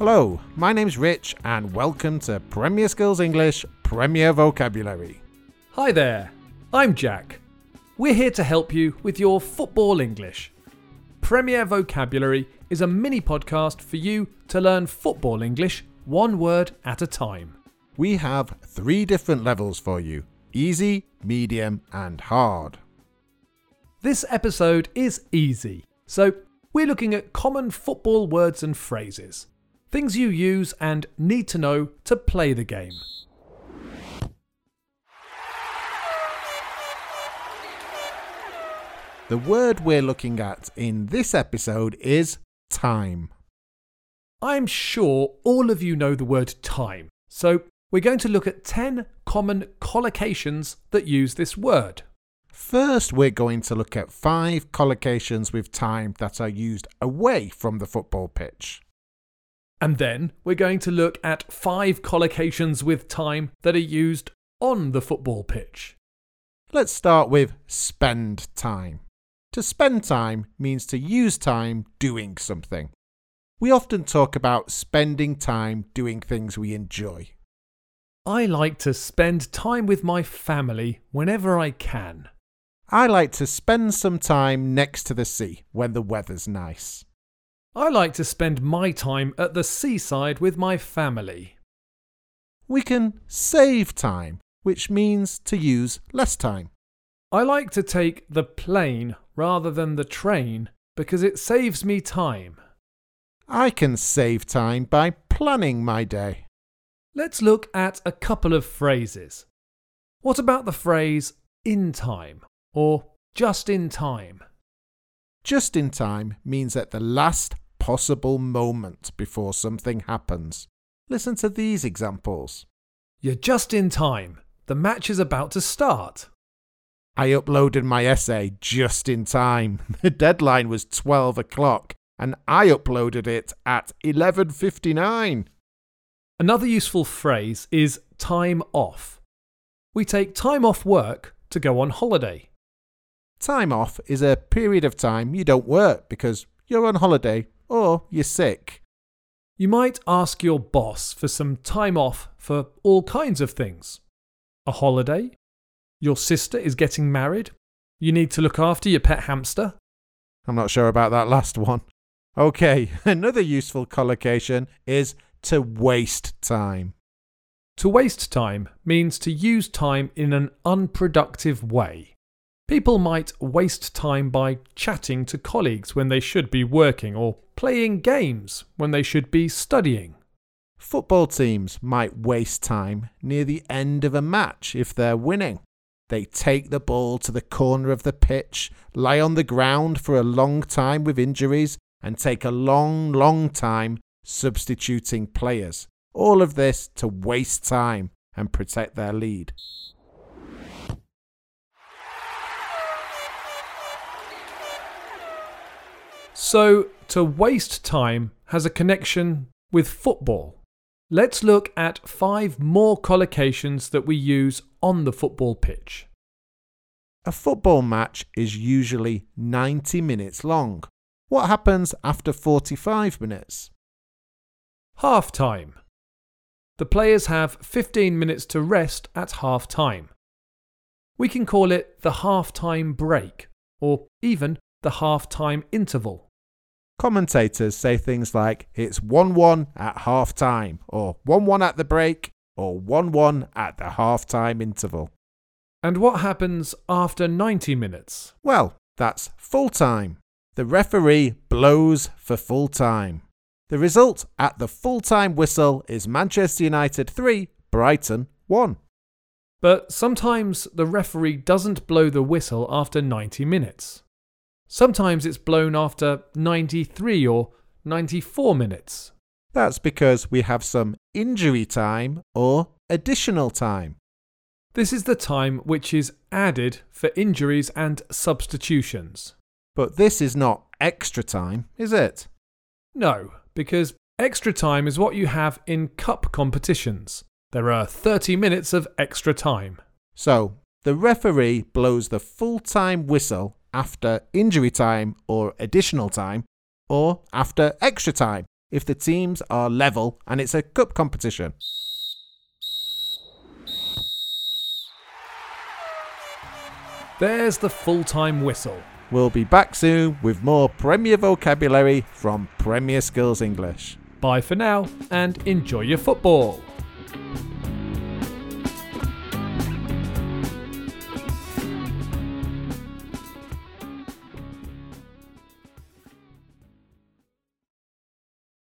Hello, my name's Rich and welcome to Premier Skills English Premier Vocabulary. Hi there, I'm Jack. We're here to help you with your football English. Premier Vocabulary is a mini podcast for you to learn football English one word at a time. We have 3 different levels for you: easy, medium and hard. This episode is easy, so we're looking at common football words and phrases. Things you use and need to know to play the game. The word we're looking at in this episode is time. I'm sure all of you know the word time, so we're going to look at 10 common collocations that use this word. First, we're going to look at 5 collocations with time that are used away from the football pitch. And then we're going to look at 5 collocations with time that are used on the football pitch. Let's start with spend time. To spend time means to use time doing something. We often talk about spending time doing things we enjoy. I like to spend time with my family whenever I can. I like to spend some time next to the sea when the weather's nice. I like to spend my time at the seaside with my family. We can save time, which means to use less time. I like to take the plane rather than the train because it saves me time. I can save time by planning my day. Let's look at a couple of phrases. What about the phrase in time or just in time? Just in time means at the last possible moment before something happens. Listen to these examples. You're just in time. The match is about to start. I uploaded my essay just in time. The deadline was 12 o'clock and I uploaded it at 11:59. Another useful phrase is time off. We take time off work to go on holiday. Time off is a period of time you don't work because you're on holiday or you're sick. You might ask your boss for some time off for all kinds of things. A holiday? Your sister is getting married? You need to look after your pet hamster? I'm not sure about that last one. Okay, another useful collocation is to waste time. To waste time means to use time in an unproductive way. People might waste time by chatting to colleagues when they should be working or playing games when they should be studying. Football teams might waste time near the end of a match if they're winning. They take the ball to the corner of the pitch, lie on the ground for a long time with injuries, and take a long time substituting players. All of this to waste time and protect their lead. So, to waste time has a connection with football. Let's look at 5 more collocations that we use on the football pitch. A football match is usually 90 minutes long. What happens after 45 minutes? Half time. The players have 15 minutes to rest at half time. We can call it the half-time break or even the half-time interval. Commentators say things like it's 1-1 at half time, or 1-1 at the break, or 1-1 at the half-time interval. And what happens after 90 minutes? Well, that's full time. The referee blows for full time. The result at the full-time whistle is Manchester United 3, Brighton 1. But sometimes the referee doesn't blow the whistle after 90 minutes. Sometimes it's blown after 93 or 94 minutes. That's because we have some injury time or additional time. This is the time which is added for injuries and substitutions. But this is not extra time, is it? No, because extra time is what you have in cup competitions. There are 30 minutes of extra time. So, the referee blows the full-time whistle after injury time or additional time, or after extra time, if the teams are level and it's a cup competition. There's the full-time whistle. We'll be back soon with more Premier vocabulary from Premier Skills English. Bye for now and enjoy your football.